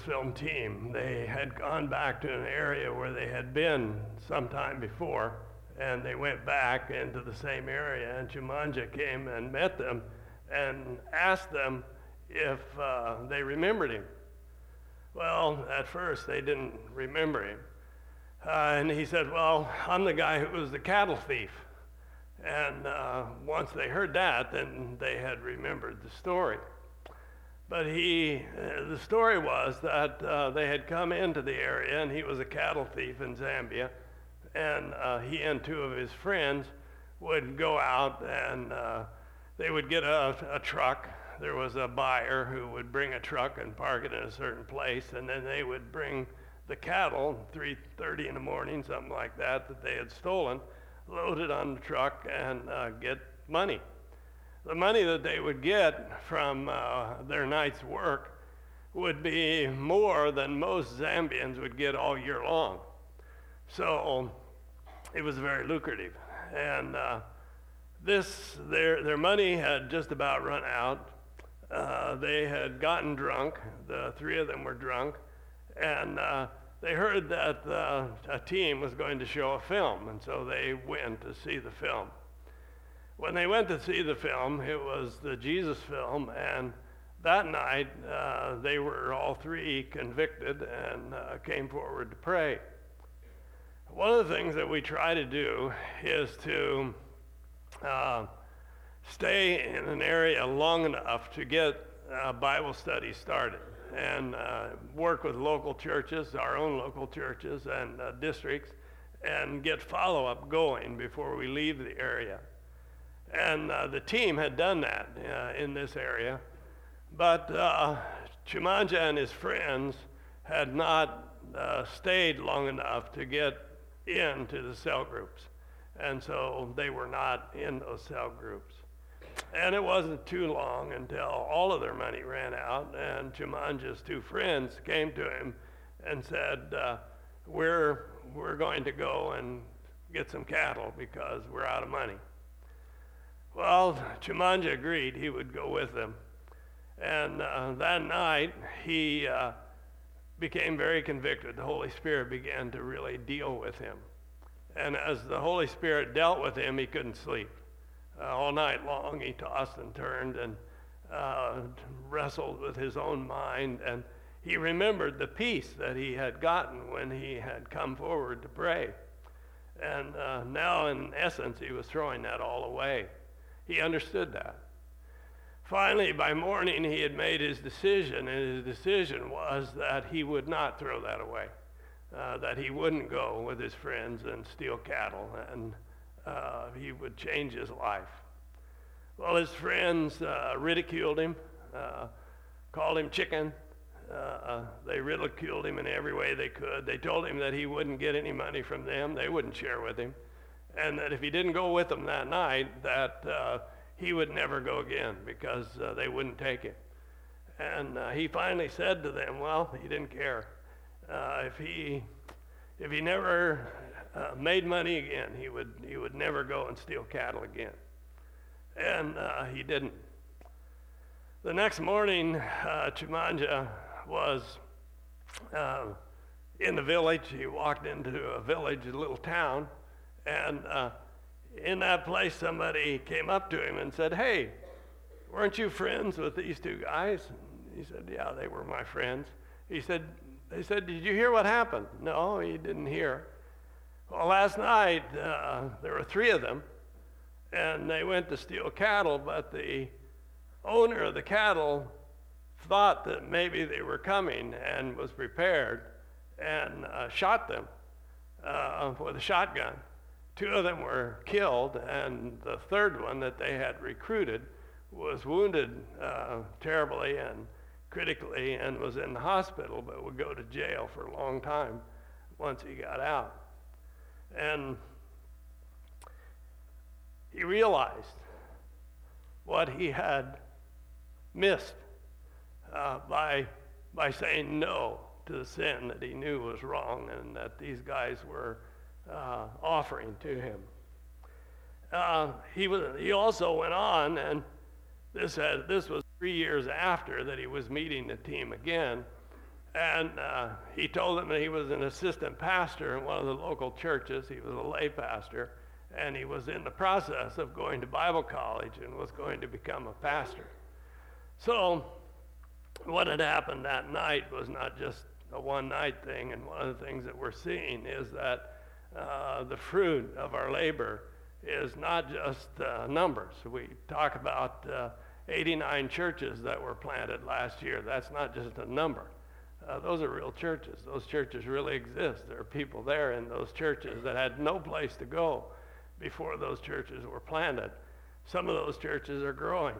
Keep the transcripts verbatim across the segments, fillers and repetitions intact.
Film team. They had gone back to an area where they had been sometime before, and they went back into the same area, and Chimanja came and met them and asked them if uh, they remembered him. Well, at first they didn't remember him. Uh, and he said, well, I'm the guy who was the cattle thief. And uh, once they heard that, then they had remembered the story. But he, uh, the story was that uh, they had come into the area, and he was a cattle thief in Zambia, and uh, he and two of his friends would go out, and uh, they would get a, a truck. There was a buyer who would bring a truck and park it in a certain place, and then they would bring the cattle, three thirty in the morning, something like that, that they had stolen, load it on the truck, and uh, get money. The money that they would get from uh, their night's work would be more than most Zambians would get all year long. So it was very lucrative. And uh, this, their, their money had just about run out. Uh, they had gotten drunk. The three of them were drunk. And uh, they heard that uh, a team was going to show a film, and so they went to see the film. When they went to see the film, it was the Jesus film, and that night uh, they were all three convicted and uh, came forward to pray. One of the things that we try to do is to uh, stay in an area long enough to get uh, Bible study started and uh, work with local churches, our own local churches and uh, districts, and get follow-up going before we leave the area. And uh, the team had done that uh, in this area, but uh, Chimanja and his friends had not uh, stayed long enough to get into the cell groups, and so they were not in those cell groups. And it wasn't too long until all of their money ran out, and Chimanja's two friends came to him and said, uh, we're, we're going to go and get some cattle because we're out of money. Well, Chimanja agreed he would go with them. And uh, that night, he uh, became very convicted. The Holy Spirit began to really deal with him. And as the Holy Spirit dealt with him, he couldn't sleep. Uh, all night long, he tossed and turned and uh, wrestled with his own mind. And he remembered the peace that he had gotten when he had come forward to pray. And uh, now, in essence, he was throwing that all away. He understood that. Finally, by morning, he had made his decision, and his decision was that he would not throw that away, uh, that he wouldn't go with his friends and steal cattle, and uh, he would change his life. Well, his friends uh, ridiculed him, uh, called him chicken. Uh, they ridiculed him in every way they could. They told him that he wouldn't get any money from them. They wouldn't share with him. And that if he didn't go with them that night, that uh, he would never go again because uh, they wouldn't take it. And uh, he finally said to them, well, he didn't care. Uh, if he if he never uh, made money again, he would he would never go and steal cattle again. And uh, he didn't. The next morning, uh, Chimanja was uh, in the village. He walked into a village, a little town. And uh, in that place, somebody came up to him and said, hey, weren't you friends with these two guys? And he said, yeah, they were my friends. He said, they said, did you hear what happened? No, he didn't hear. Well, last night, uh, there were three of them, and they went to steal cattle, but the owner of the cattle thought that maybe they were coming and was prepared and uh, shot them uh, with a shotgun. Two of them were killed, and the third one that they had recruited was wounded uh, terribly and critically and was in the hospital, but would go to jail for a long time once he got out. And he realized what he had missed uh, by, by saying no to the sin that he knew was wrong and that these guys were Uh, offering to him. Uh, he was. He also went on, and this had, this was three years after that he was meeting the team again, And uh, he told them that he was an assistant pastor in one of the local churches. He was a lay pastor, and he was in the process of going to Bible college and was going to become a pastor. So what had happened that night was not just a one-night thing, and one of the things that we're seeing is that uh, the fruit of our labor is not just uh, numbers. We talk about uh, eighty-nine churches that were planted last year. That's not just a number. Uh, those are real churches. Those churches really exist. There are people there in those churches that had no place to go before those churches were planted. Some of those churches are growing.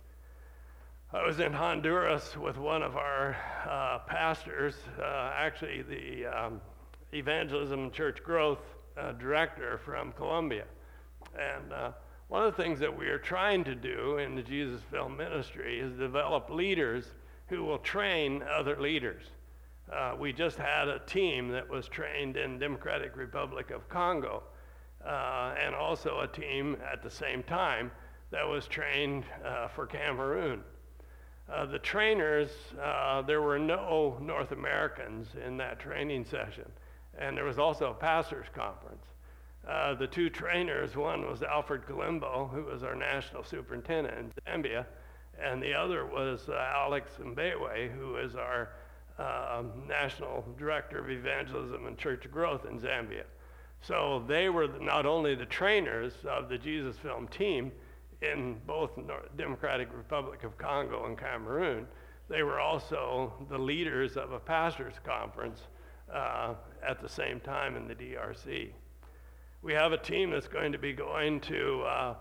I was in Honduras with one of our uh, pastors, uh, actually the um, Evangelism and Church Growth uh, director from Colombia. And uh, one of the things that we are trying to do in the Jesus Film Ministry is develop leaders who will train other leaders. Uh, we just had a team that was trained in Democratic Republic of Congo, uh, and also a team at the same time that was trained uh, for Cameroon. Uh, the trainers, uh, there were no North Americans in that training session, and there was also a pastors' conference. Uh, the two trainers, one was Alfred Kalimbo, who was our national superintendent in Zambia, and the other was uh, Alex Mbewe, who is our uh, National Director of Evangelism and Church Growth in Zambia. So they were not only the trainers of the Jesus Film team in both North Democratic Republic of Congo and Cameroon, they were also the leaders of a pastors' conference uh, at the same time in the D R C. We have a team that's going to be going to uh,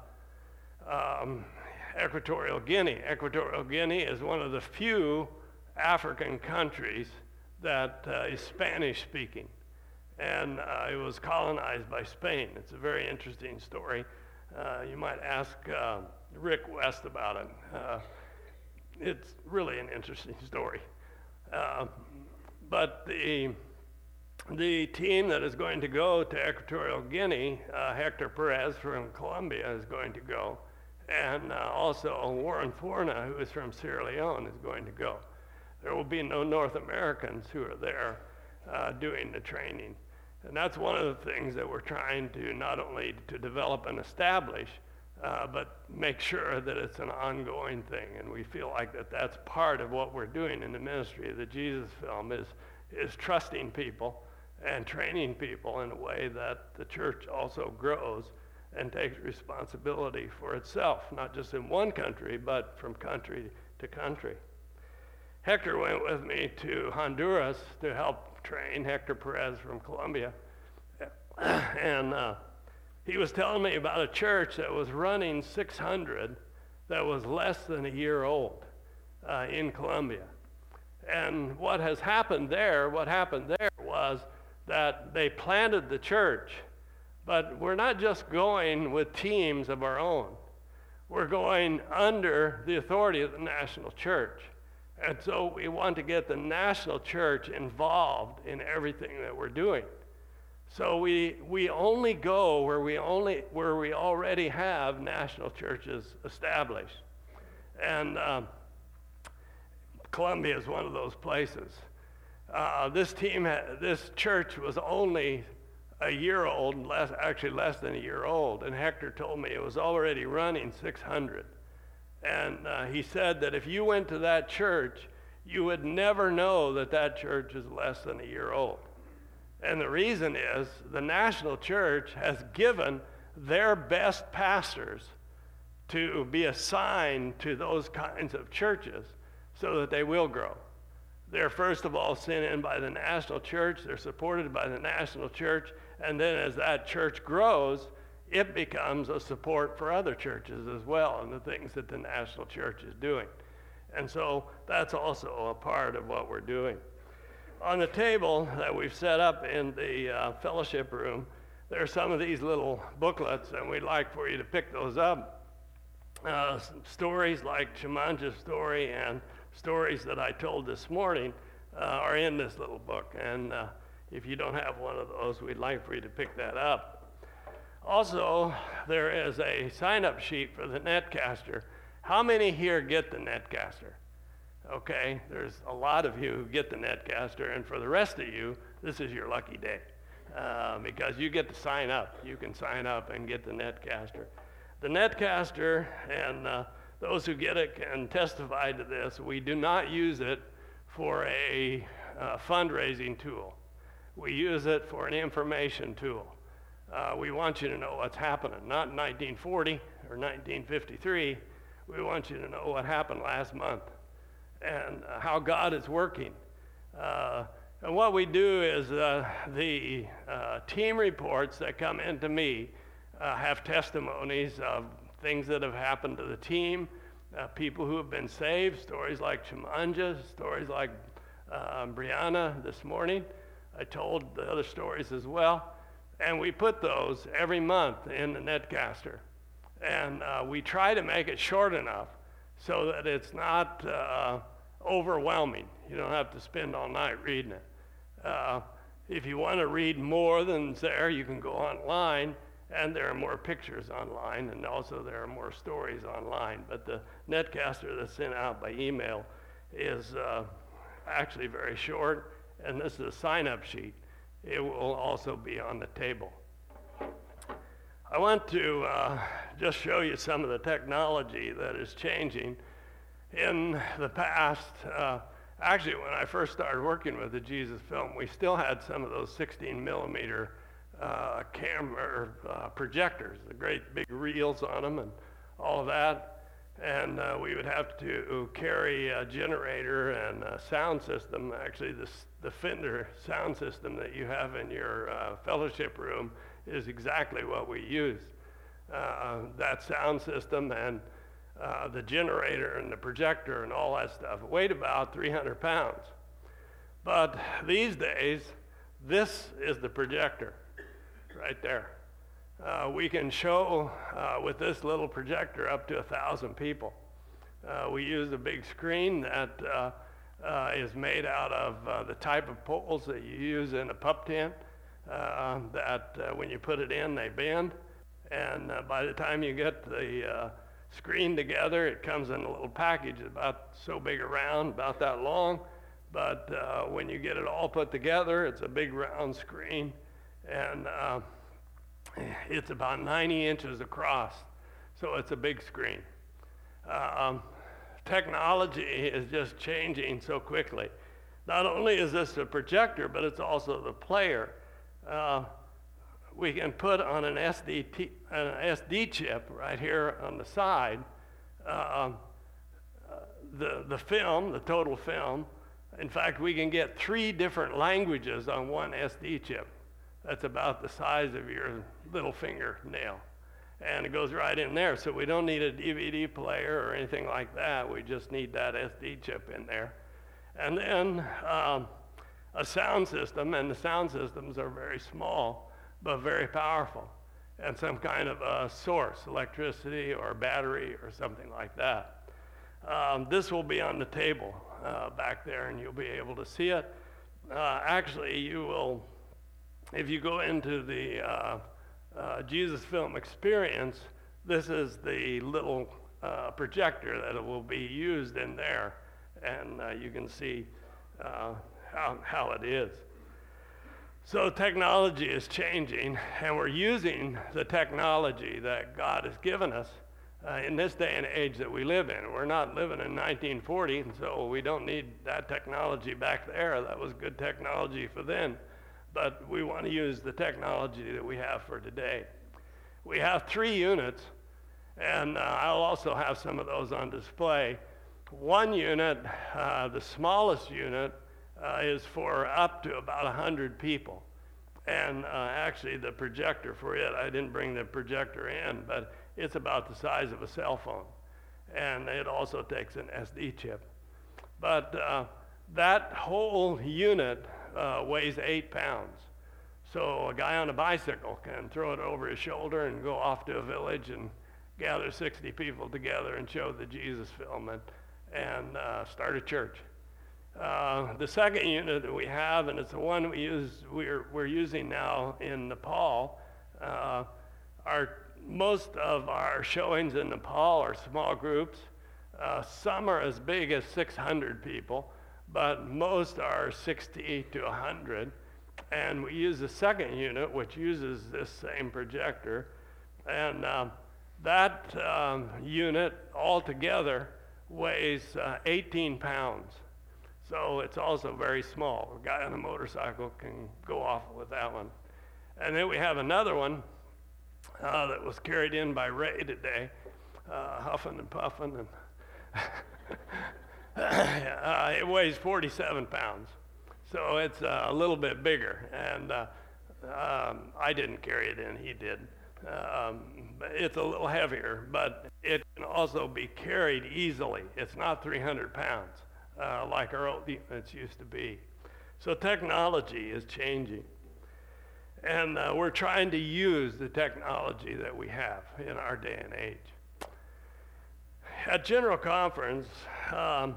um, Equatorial Guinea. Equatorial Guinea is one of the few African countries that uh, is Spanish speaking, and uh, it was colonized by Spain. It's a very interesting story. Uh, you might ask uh, Rick West about it. Uh, it's really an interesting story. Uh, but the the team that is going to go to Equatorial Guinea, uh, Hector Perez from Colombia is going to go. And uh, also Warren Forna, who is from Sierra Leone, is going to go. There will be no North Americans who are there uh, doing the training. And that's one of the things that we're trying to not only to develop and establish, uh, but make sure that it's an ongoing thing. And we feel like that that's part of what we're doing in the ministry of the Jesus Film is, is trusting people and training people in a way that the church also grows and takes responsibility for itself, not just in one country, but from country to country. Hector went with me to Honduras to help train, Hector Perez from Colombia. And uh, he was telling me about a church that was running six hundred that was less than a year old uh, in Colombia. And what has happened there, what happened there was that they planted the church. But we're not just going with teams of our own. We're going under the authority of the national church. And so we want to get the national church involved in everything that we're doing. So we we only go where we only where we already have national churches established. And um, Colombia is one of those places. Uh, this team, ha- this church was only a year old, less, actually less than a year old, and Hector told me it was already running six hundred. And uh, he said that if you went to that church, you would never know that that church is less than a year old. And the reason is the national church has given their best pastors to be assigned to those kinds of churches so that they will grow. They're first of all sent in by the national church, they're supported by the national church, and then as that church grows, it becomes a support for other churches as well and the things that the national church is doing. And so that's also a part of what we're doing. On the table that we've set up in the uh, fellowship room, there are some of these little booklets, and we'd like for you to pick those up. Uh, stories like Chimanja's story and stories that I told this morning uh, are in this little book. And uh, if you don't have one of those, we'd like for you to pick that up. Also, there is a sign-up sheet for the Netcaster. How many here get the Netcaster? okay? There's a lot of you who get the Netcaster, and for the rest of you, this is your lucky day uh, because you get to sign up. You can sign up and get the Netcaster. The Netcaster, and uh, those who get it can testify to this, we do not use it for a uh, fundraising tool. We use it for an information tool. Uh, we want you to know what's happening, not in nineteen forty or nineteen fifty-three. We want you to know what happened last month and uh, how God is working. Uh, and what we do is uh, the uh, team reports that come into me uh, have testimonies of things that have happened to the team, uh, people who have been saved, stories like Chimanja, stories like uh, Brianna this morning. I told the other stories as well. And we put those every month in the Netcaster. And uh, we try to make it short enough so that it's not uh, overwhelming. You don't have to spend all night reading it. Uh, if you want to read more than's there, you can go online, and there are more pictures online, and also there are more stories online. But the Netcaster that's sent out by email is uh, actually very short, and this is a sign-up sheet. It will also be on the table. I want to uh, just show you some of the technology that is changing. In the past, uh, actually when I first started working with the Jesus Film, we still had some of those sixteen millimeter uh, camera uh, projectors, the great big reels on them and all of that. And uh, we would have to carry a generator and a sound system. Actually, this, the Fender sound system that you have in your uh, fellowship room is exactly what we use. Uh, that sound system and uh, the generator and the projector and all that stuff weighed about three hundred pounds. But these days, this is the projector right there. Uh, we can show uh, with this little projector up to a thousand people. Uh, we use a big screen that uh, uh, is made out of uh, the type of poles that you use in a pup tent, uh, that uh, when you put it in, they bend. And uh, by the time you get the uh, screen together, it comes in a little package about so big around, about that long. But uh, when you get it all put together, it's a big round screen. And uh, it's about ninety inches across, so it's a big screen. Um, technology is just changing so quickly. Not only is this a projector, but it's also the player. Uh, we can put on an S D, t- an S D chip right here on the side uh, uh, the, the film, the total film. In fact, we can get three different languages on one S D chip. That's about the size of your little fingernail. And it goes right in there. So we don't need a D V D player or anything like that. We just need that S D chip in there. And then um, a sound system, and the sound systems are very small, but very powerful. And some kind of a source, electricity or battery or something like that. Um, this will be on the table uh, back there, and you'll be able to see it. Uh, actually, you will, if you go into the uh, uh, Jesus Film Experience, this is the little uh, projector that will be used in there, and uh, you can see uh, how, how it is. So technology is changing, and we're using the technology that God has given us uh, in this day and age that we live in. We're not living in nineteen forty, and so we don't need that technology back there. That was good technology for then. But we want to use the technology that we have for today. We have three units, and uh, I'll also have some of those on display. One unit, uh, the smallest unit, uh, is for up to about one hundred people. And uh, actually the projector for it, I didn't bring the projector in, but it's about the size of a cell phone. And it also takes an S D chip. But uh, that whole unit Uh, weighs eight pounds. So a guy on a bicycle can throw it over his shoulder and go off to a village and gather sixty people together and show the Jesus film and, and uh, start a church. Uh, the second unit that we have, and it's the one we use, we're, we're using now in Nepal, uh, our, most of our showings in Nepal are small groups. Uh, some are as big as six hundred people, but most are sixty to one hundred. And we use the second unit, which uses this same projector. And um, that um, unit altogether weighs uh, eighteen pounds. So it's also very small. A guy on a motorcycle can go off with that one. And then we have another one uh, that was carried in by Ray today, uh, huffing and puffing. And uh, it weighs forty-seven pounds. So it's uh, a little bit bigger. And uh, um, I didn't carry it in, he did. Um, it's a little heavier, but it can also be carried easily. It's not three hundred pounds uh, like our old units used to be. So technology is changing. And uh, we're trying to use the technology that we have in our day and age. At General Conference, um,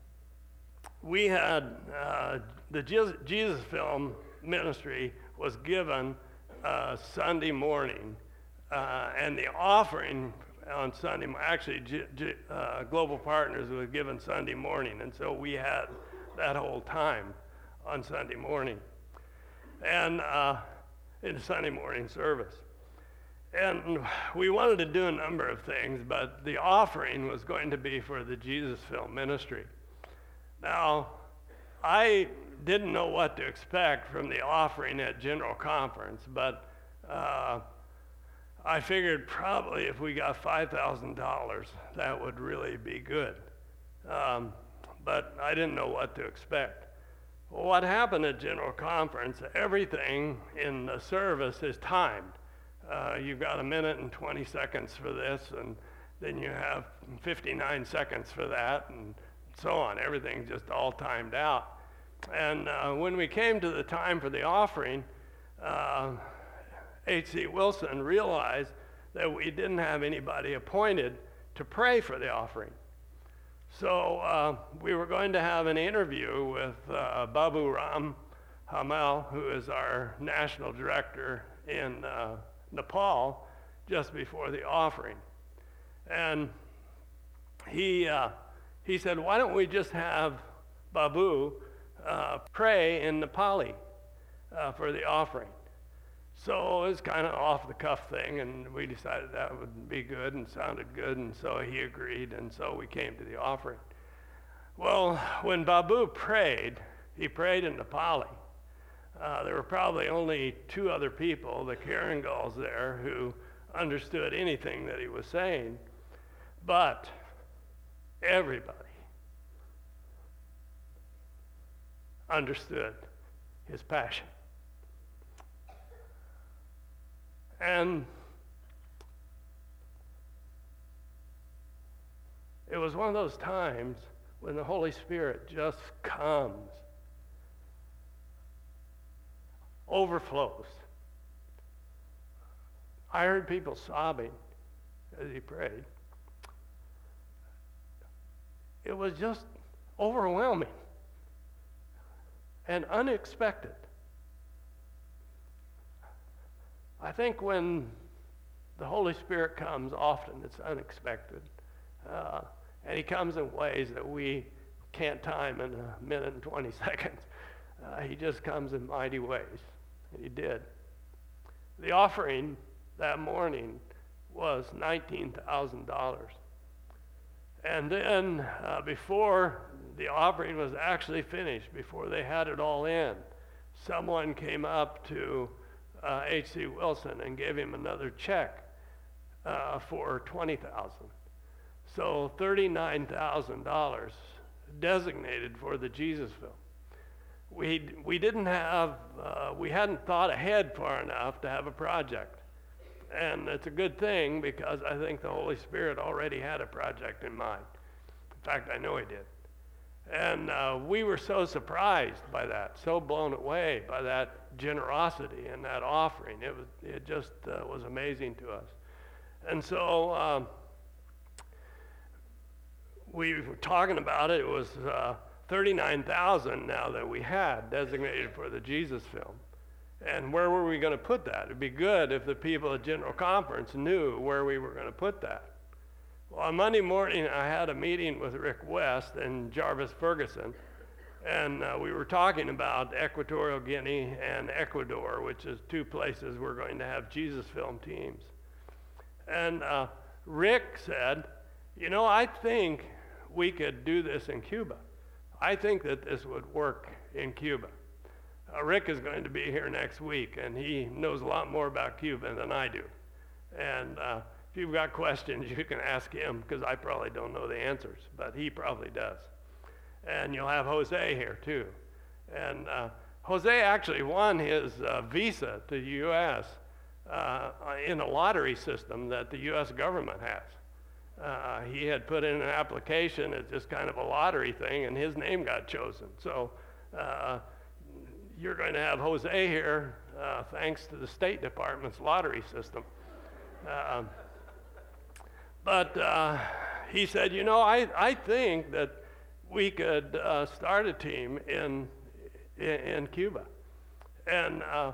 we had uh, the Jesus Film Ministry was given uh, Sunday morning, uh, and the offering on Sunday, actually G- G- uh, Global Partners was given Sunday morning, and so we had that whole time on Sunday morning, and uh, in Sunday morning service. And we wanted to do a number of things, but the offering was going to be for the Jesus Film Ministry. Now, I didn't know what to expect from the offering at General Conference, but uh, I figured probably if we got five thousand dollars, that would really be good. Um, but I didn't know what to expect. Well, what happened at General Conference, everything in the service is timed. Uh, you've got a minute and twenty seconds for this, and then you have fifty-nine seconds for that, and so on. Everything's just all timed out. And uh, when we came to the time for the offering, uh, H C Wilson realized that we didn't have anybody appointed to pray for the offering. So uh, we were going to have an interview with uh, Babu Ram Hamal, who is our national director in uh, Nepal, just before the offering. And he uh, he said, why don't we just have Babu uh, pray in Nepali uh, for the offering? So it was kind of off the cuff thing, and we decided that would be good and sounded good, and so he agreed, and so we came to the offering. Well, when Babu prayed, he prayed in Nepali. Uh, there were probably only two other people, the Karangals there, who understood anything that he was saying, but everybody understood his passion. And it was one of those times when the Holy Spirit just comes, overflows. I heard people sobbing as he prayed. It was just overwhelming and unexpected. I think when the Holy Spirit comes, often it's unexpected. Uh, and he comes in ways that we can't time in a minute and twenty seconds. Uh, he just comes in mighty ways. And he did. The offering that morning was nineteen thousand dollars. And then uh, before the offering was actually finished, before they had it all in, someone came up to Uh, H C Wilson and gave him another check uh, for twenty thousand dollars. So thirty-nine thousand dollars designated for the Jesus Film. We we didn't have uh, we hadn't thought ahead far enough to have a project, and it's a good thing because I think the Holy Spirit already had a project in mind. In fact, I know he did. And uh, we were so surprised by that, so blown away by that generosity and that offering. It was, it just uh, was amazing to us. And so um, we were talking about it. It was uh, thirty-nine thousand now that we had designated for the Jesus Film. And where were we going to put that? It'd be good if the people at General Conference knew where we were going to put that. Well, on Monday morning, I had a meeting with Rick West and Jarvis Ferguson, and uh, we were talking about Equatorial Guinea and Ecuador, which is two places we're going to have Jesus Film teams. And uh, Rick said, you know, I think we could do this in Cuba. I think that this would work in Cuba. Uh, Rick is going to be here next week, and he knows a lot more about Cuba than I do. And uh, if you've got questions, you can ask him, because I probably don't know the answers, but he probably does. And you'll have Jose here too. And uh, Jose actually won his uh, visa to the U S uh, in a lottery system that the U S government has. Uh, he had put in an application, it's just kind of a lottery thing, and his name got chosen. So uh, you're going to have Jose here uh, thanks to the State Department's lottery system. Uh, but uh, he said, you know, I, I think that we could uh, start a team in, in, in Cuba. And uh,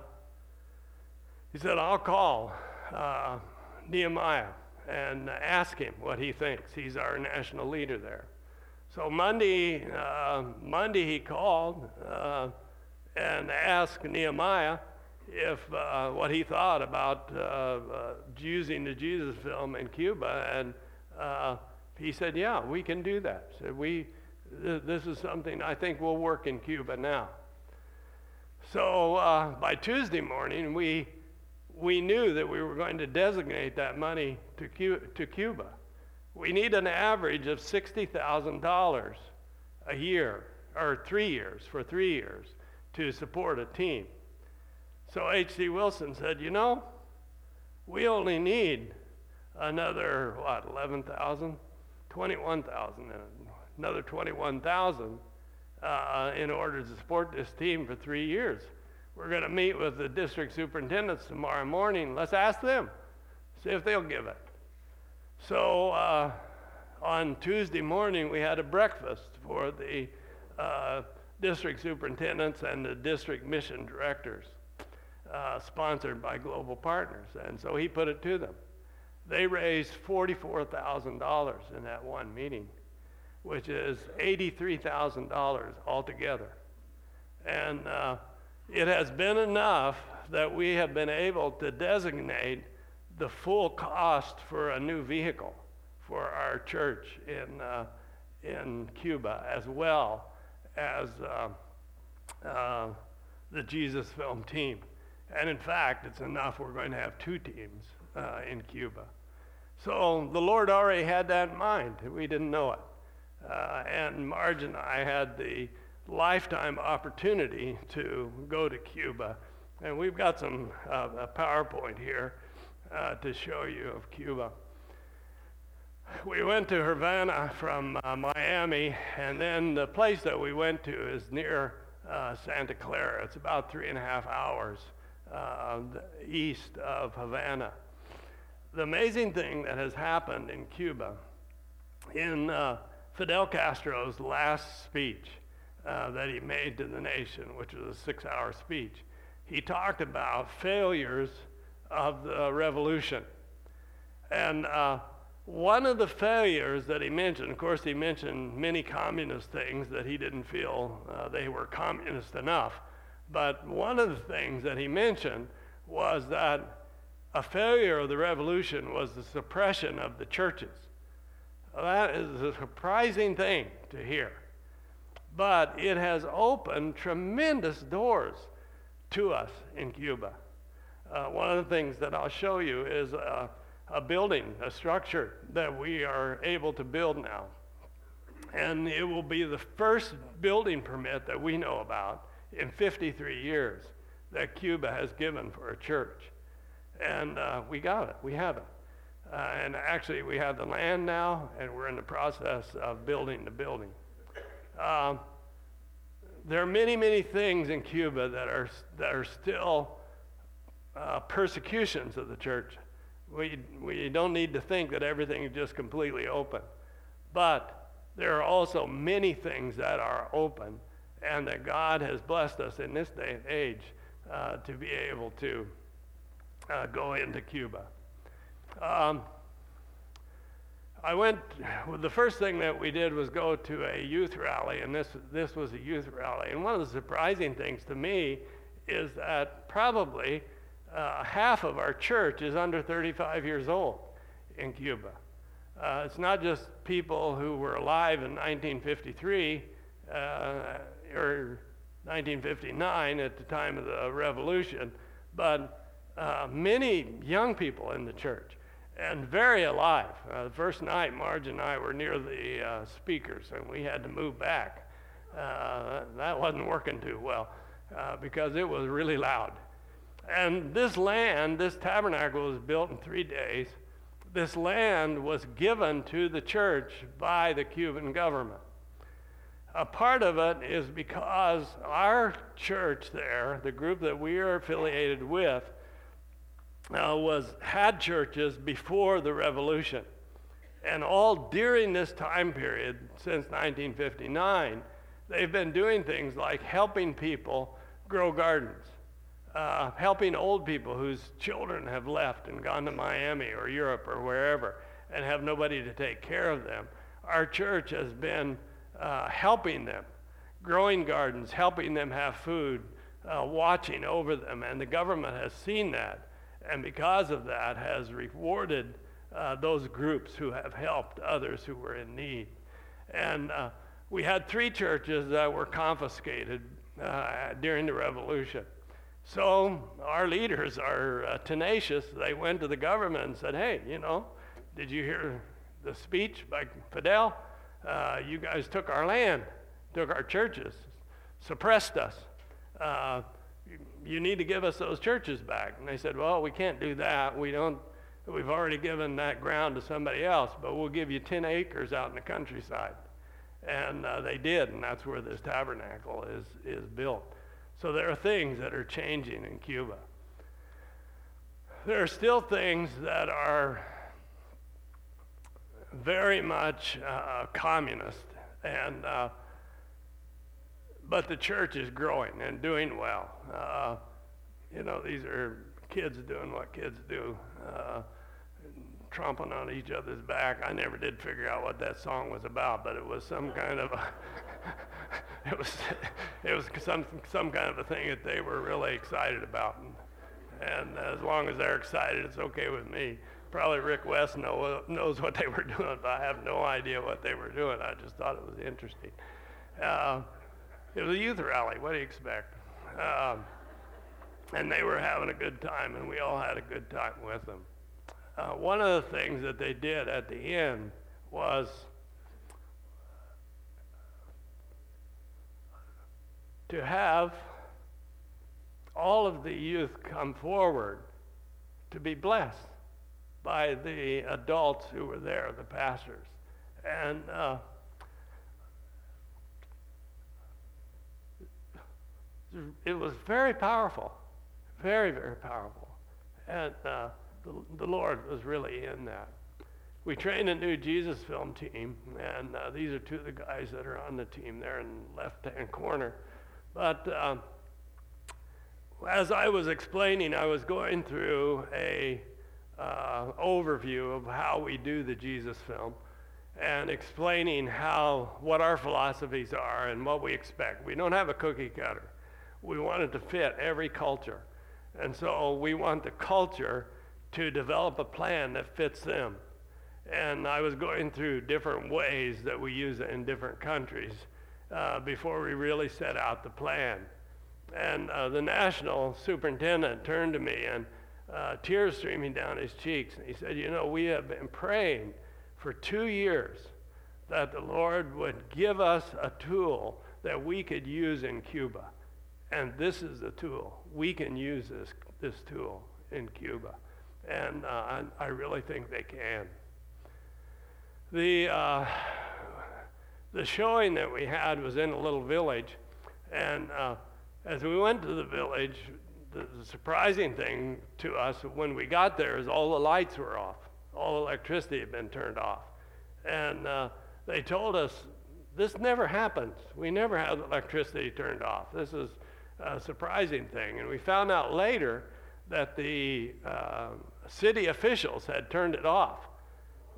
he said, I'll call uh, Nehemiah and ask him what he thinks. He's our national leader there. So Monday, uh, Monday he called uh, and asked Nehemiah if uh, what he thought about uh, uh, using the Jesus Film in Cuba, and uh, he said, yeah, we can do that. So we, th- this is something I think will work in Cuba now. So uh, by Tuesday morning, we we knew that we were going to designate that money to, Cu- to Cuba. We need an average of sixty thousand dollars a year, or three years, for three years, to support a team. So H C Wilson said, you know, we only need another, what, eleven thousand? twenty-one thousand, another twenty-one thousand uh, in order to support this team for three years. We're going to meet with the district superintendents tomorrow morning. Let's ask them, see if they'll give it. So uh, on Tuesday morning, we had a breakfast for the uh, district superintendents and the district mission directors, uh, sponsored by Global Partners. And so he put it to them. They raised forty-four thousand dollars in that one meeting, which is eighty-three thousand dollars altogether. And uh, it has been enough that we have been able to designate the full cost for a new vehicle for our church in uh, in Cuba, as well as uh, uh, the Jesus Film team. And in fact, it's enough we're going to have two teams uh, in Cuba. So the Lord already had that in mind. We didn't know it. Uh, and Marge and I had the lifetime opportunity to go to Cuba. And we've got some uh, a PowerPoint here uh, to show you of Cuba. We went to Havana from uh, Miami, and then the place that we went to is near uh, Santa Clara. It's about three and a half hours uh, east of Havana. The amazing thing that has happened in Cuba, in uh, Fidel Castro's last speech uh, that he made to the nation, which was a six-hour speech, he talked about failures of the revolution. And uh, one of the failures that he mentioned, of course he mentioned many communist things that he didn't feel uh, they were communist enough, but one of the things that he mentioned was that a failure of the revolution was the suppression of the churches. That is a surprising thing to hear. But it has opened tremendous doors to us in Cuba. Uh, one of the things that I'll show you is a, a building, a structure that we are able to build now. And it will be the first building permit that we know about in fifty-three years that Cuba has given for a church. And uh, we got it, we have it. Uh, and actually we have the land now, and we're in the process of building the building. Um, there are many, many things in Cuba that are, that are still uh, persecutions of the church. We, we don't need to think that everything is just completely open. But there are also many things that are open, and that God has blessed us in this day and age uh, to be able to uh, go into Cuba. Um, I went, well, the first thing that we did was go to a youth rally, and this, this was a youth rally. And one of the surprising things to me is that probably uh, half of our church is under thirty-five years old in Cuba. Uh, it's not just people who were alive in nineteen fifty-three uh, or nineteen fifty-nine at the time of the revolution, but uh, many young people in the church. And very alive. Uh, the first night, Marge and I were near the uh, speakers, and we had to move back. Uh, that wasn't working too well uh, because it was really loud. And this land, this tabernacle was built in three days. This land was given to the church by the Cuban government. A part of it is because our church there, the group that we are affiliated with, Uh, was had churches before the revolution, and all during this time period since nineteen fifty-nine, they've been doing things like helping people grow gardens, uh, helping old people whose children have left and gone to Miami or Europe or wherever and have nobody to take care of them. Our church has been uh, helping them, growing gardens, helping them have food, uh, watching over them, and the government has seen that. And because of that, has rewarded uh, those groups who have helped others who were in need. And uh, we had three churches that were confiscated uh, during the revolution. So our leaders are uh, tenacious. They went to the government and said, hey, you know, did you hear the speech by Fidel? Uh, you guys took our land, took our churches, suppressed us. Uh, You need to give us those churches back. And they said, well, we can't do that. We don't, we've already given that ground to somebody else, but we'll give you ten acres out in the countryside. And uh, they did, and that's where this tabernacle is, is built. So there are things that are changing in Cuba. There are still things that are very much uh, communist, and uh, but the church is growing and doing well. Uh, you know, these are kids doing what kids do, uh, tromping on each other's back. I never did figure out what that song was about, but it was some kind of a it was it was some some kind of a thing that they were really excited about. And, and as long as they're excited, it's okay with me. Probably Rick West know, knows what they were doing, but I have no idea what they were doing. I just thought it was interesting. Uh, It was a youth rally. What do you expect? Um, and they were having a good time, and we all had a good time with them. Uh, one of the things that they did at the end was to have all of the youth come forward to be blessed by the adults who were there, the pastors. And uh, it was very powerful, very, very powerful. And uh, the, the Lord was really in that. We trained a new Jesus film team, and uh, these are two of the guys that are on the team there in the left-hand corner. But um, as I was explaining, I was going through a uh, overview of how we do the Jesus film and explaining how, what our philosophies are and what we expect. We don't have a cookie cutter. We want it to fit every culture. And so we want the culture to develop a plan that fits them. And I was going through different ways that we use it in different countries uh, before we really set out the plan. And uh, the national superintendent turned to me, and uh, tears streaming down his cheeks, and he said, you know, we have been praying for two years that the Lord would give us a tool that we could use in Cuba. And this is the tool. We can use this this tool in Cuba. And uh, I, I really think they can. The, uh, the showing that we had was in a little village. And uh, as we went to the village, the, the surprising thing to us when we got there is all the lights were off. All the electricity had been turned off. And uh, they told us, this never happens. We never have electricity turned off. This is a surprising thing. And we found out later that the uh, city officials had turned it off.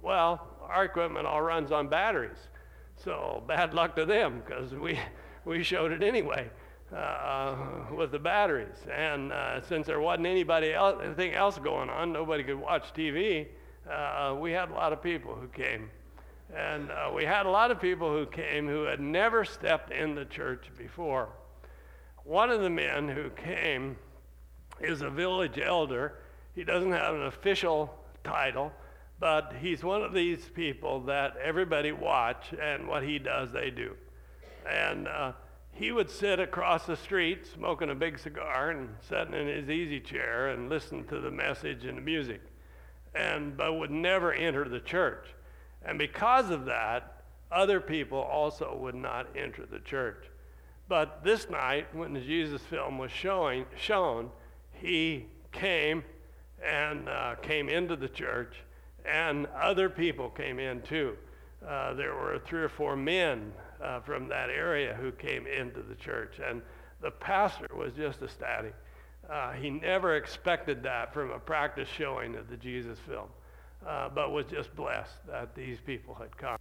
Well, our equipment all runs on batteries. So bad luck to them, because we, we showed it anyway uh, with the batteries. And uh, since there wasn't anybody else, anything else going on, nobody could watch T V, uh, we had a lot of people who came. And uh, we had a lot of people who came who had never stepped in the church before. One of the men who came is a village elder. He doesn't have an official title, but he's one of these people that everybody watch, and what he does, they do. And uh, he would sit across the street smoking a big cigar and sitting in his easy chair and listen to the message and the music, and but would never enter the church. And because of that, other people also would not enter the church. But this night, when the Jesus film was showing, shown, he came and uh, came into the church, and other people came in too. Uh, there were three or four men uh, from that area who came into the church, and the pastor was just ecstatic. Uh, he never expected that from a practice showing of the Jesus film. Uh, but was just blessed that these people had come.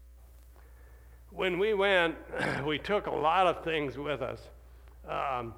When we went, we took a lot of things with us um,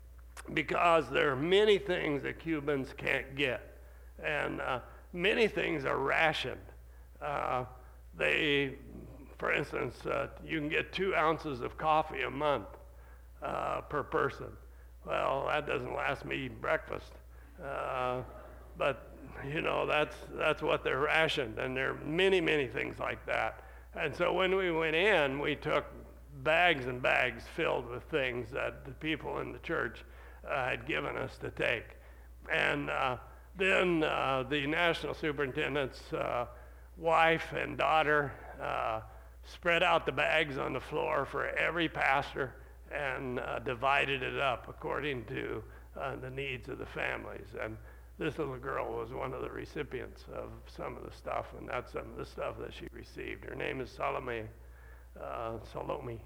because there are many things that Cubans can't get, and uh, many things are rationed. Uh, they, for instance, uh, you can get two ounces of coffee a month uh, per person. Well, that doesn't last me breakfast, uh, but you know, that's that's what they're rationed, and there are many, many things like that. And so when we went in, we took bags and bags filled with things that the people in the church uh, had given us to take. And uh, then uh, the national superintendent's uh, wife and daughter uh, spread out the bags on the floor for every pastor and uh, divided it up according to uh, the needs of the families. And this little girl was one of the recipients of some of the stuff, and that's some of the stuff that she received. Her name is Salome. Uh, Salome.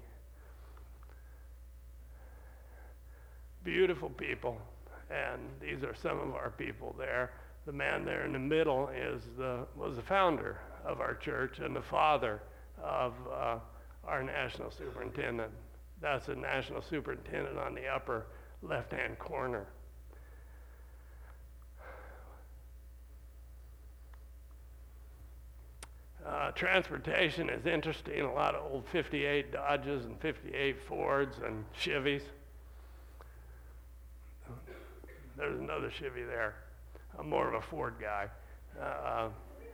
Beautiful people, and these are some of our people there. The man there in the middle is the was the founder of our church and the father of uh, our national superintendent. That's the national superintendent on the upper left-hand corner. Uh, transportation is interesting. A lot of old fifty-eight Dodges and fifty-eight Fords and Chevys. There's another Chevy there. I'm more of a Ford guy. Uh,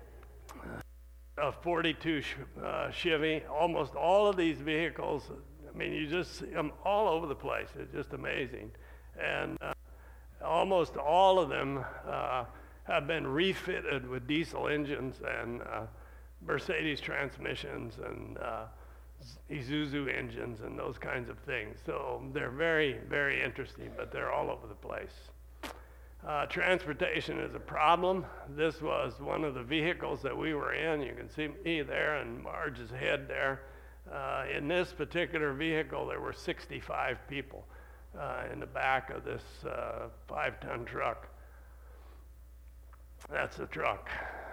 a forty-two uh, Chevy. Almost all of these vehicles, I mean, you just see them all over the place. It's just amazing. And uh, almost all of them uh, have been refitted with diesel engines and uh, Mercedes transmissions and uh, Isuzu engines and those kinds of things. So they're very, very interesting, but they're all over the place. Uh, transportation is a problem. This was one of the vehicles that we were in. You can see me there and Marge's head there. Uh, in this particular vehicle, there were sixty-five people uh, in the back of this uh, five-ton truck. That's the truck.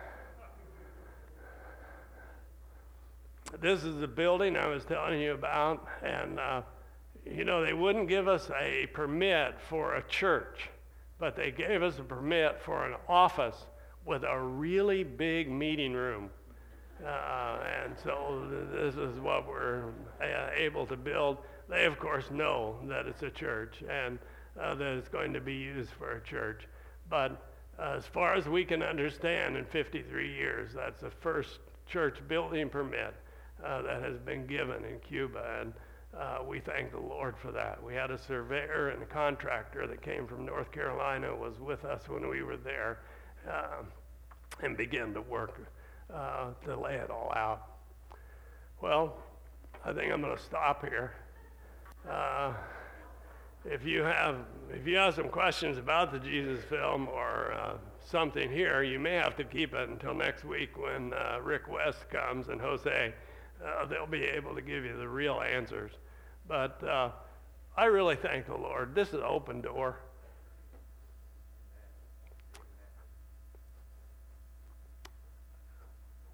This is the building I was telling you about, and uh, you know, they wouldn't give us a permit for a church, but they gave us a permit for an office with a really big meeting room. Uh, and so th- this is what we're uh, able to build. They, of course, know that it's a church and uh, that it's going to be used for a church. But uh, as far as we can understand, in fifty-three years, that's the first church building permit Uh, that has been given in Cuba, and uh, we thank the Lord for that. We had a surveyor and a contractor that came from North Carolina, was with us when we were there, uh, and began to work uh, to lay it all out. Well, I think I'm going to stop here. Uh, if you have if you have some questions about the Jesus film or uh, something here, you may have to keep it until next week when uh, Rick West comes and Jose. Uh, they'll be able to give you the real answers. But uh, I really thank the Lord. This is an open door.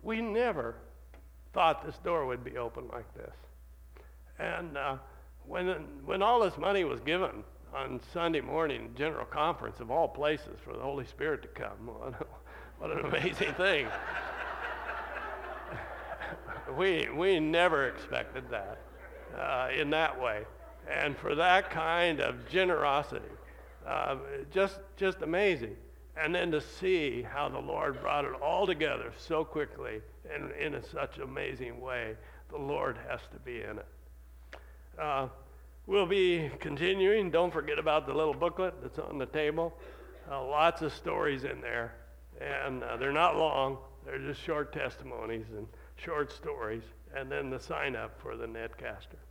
we never thought this door would be open like this. And uh, when, when all this money was given on Sunday morning, General Conference of all places for the Holy Spirit to come, what, what an amazing thing. we, we never expected that uh, in that way. And for that kind of generosity, uh, just, just amazing. And then to see how the Lord brought it all together so quickly and in a such amazing way, the Lord has to be in it. Uh, we'll be continuing. Don't forget about the little booklet that's on the table. Uh, lots of stories in there, and uh, they're not long. They're just short testimonies and short stories, and then the sign up for the Netcaster.